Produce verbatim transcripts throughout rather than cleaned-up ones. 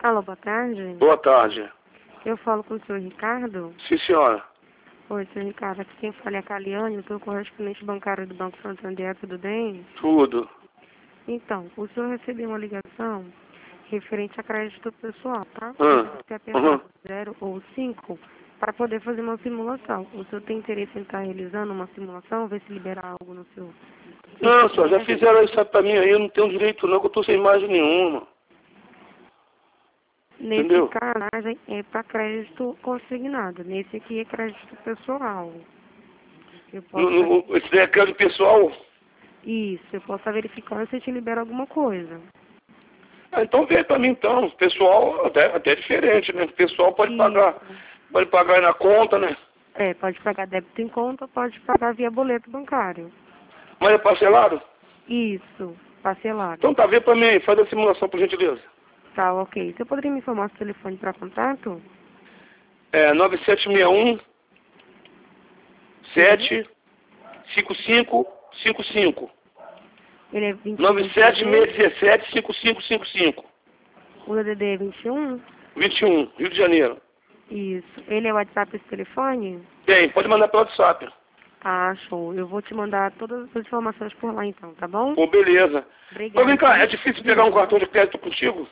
Alô, boa tarde. Boa tarde. Eu falo com o senhor Ricardo. Sim, senhora. Oi, senhor Ricardo. Aqui quem fala é a Caliane, eu sou correspondente bancário do Banco Santander, tudo bem? Tudo. Então, o senhor recebeu uma ligação referente a crédito pessoal, tá? Ah, Você quer uhum. apertar zero ou cinco para poder fazer uma simulação. O senhor tem interesse em estar realizando uma simulação, ver se liberar algo no seu... Não, senhor, já fizeram isso pra mim aí, eu não tenho direito não, que eu tô sem imagem nenhuma. Nesse Entendeu? caso, é para crédito consignado. Nesse aqui é crédito pessoal. Eu posso... No, no, esse daí é crédito pessoal? Isso, eu posso estar verificando se te libera alguma coisa. Ah, então vê pra mim então. Pessoal até, até é diferente, né? Pessoal pode Isso. pagar. Pode pagar aí na conta, né? É, pode pagar débito em conta, pode pagar via boleto bancário. Mas é parcelado? Isso, parcelado. Então tá, vê pra mim aí, faz a simulação por gentileza. Tá, ok. Você poderia me informar o telefone para contato? É nove sete seis um sete cinco cinco cinco cinco. Ele é vinte e um. nove sete seis um sete cinco cinco cinco cinco. O D D D é vinte e um? vinte e um, Rio de Janeiro. Isso. Ele é o WhatsApp esse telefone? Tem, pode mandar pelo WhatsApp. Ah, show. Eu vou te mandar todas as informações por lá então, tá bom? Pô, beleza. Obrigada. Mas vem cá, é difícil pegar um cartão de crédito contigo?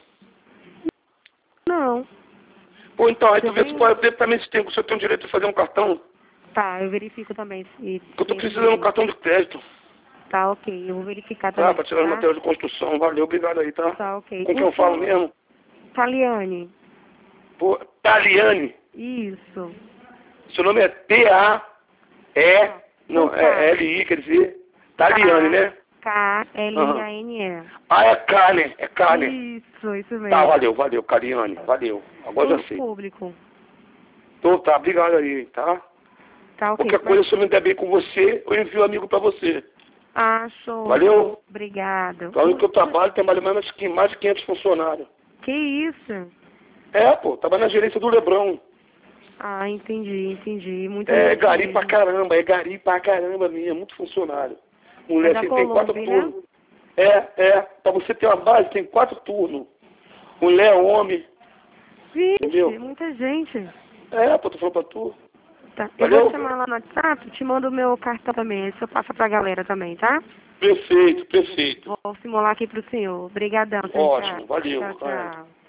Não. Pô, então, aí Você tu vê se tem- pode ver também se, tem, se eu tenho direito de fazer um cartão. Tá, eu verifico também se... Porque eu tô precisando de um cartão de crédito. Tá, ok. Eu vou verificar Tá, também, pra tirar os tá? materiais de construção. Valeu, obrigado aí, tá? Tá, ok. Com quem eu falo mesmo? Taliane. Pô, Taliane. Isso. Seu nome é T A E... Não, é L I, quer dizer... Taliane, né? K L I A N E. Ah, é Kane, é Kane. Isso, isso mesmo. Tá, valeu, valeu, Cariane, valeu. Agora já Tudo sei. público. Então tá, obrigado aí, tá? Tá, ok. Qualquer coisa, se eu me der bem com você, eu envio um amigo pra você. Ah, show. Valeu? Obrigado. Falando que eu trabalho, trabalho mais de mais de quinhentos funcionários. Que isso? É, pô, tava na gerência do Lebrão. Ah, entendi, entendi. Muito É gente gari mesmo. pra caramba, é gari pra caramba mesmo, muito funcionário. Mulher, É da assim, tem quatro Colômbia, né? turnos. É, é, pra você ter uma base, tem quatro turnos. Mulher, homem, Vixe, entendeu? muita gente. É, pô, tô falando pra tu. Tá. Eu Valeu? vou te chamar lá no WhatsApp, te mando o meu cartão também, aí você passa pra galera também, tá? Perfeito, perfeito. Vou simular aqui pro senhor. Obrigadão, senhor Ótimo, Ricardo. valeu. Tchau, É. tchau.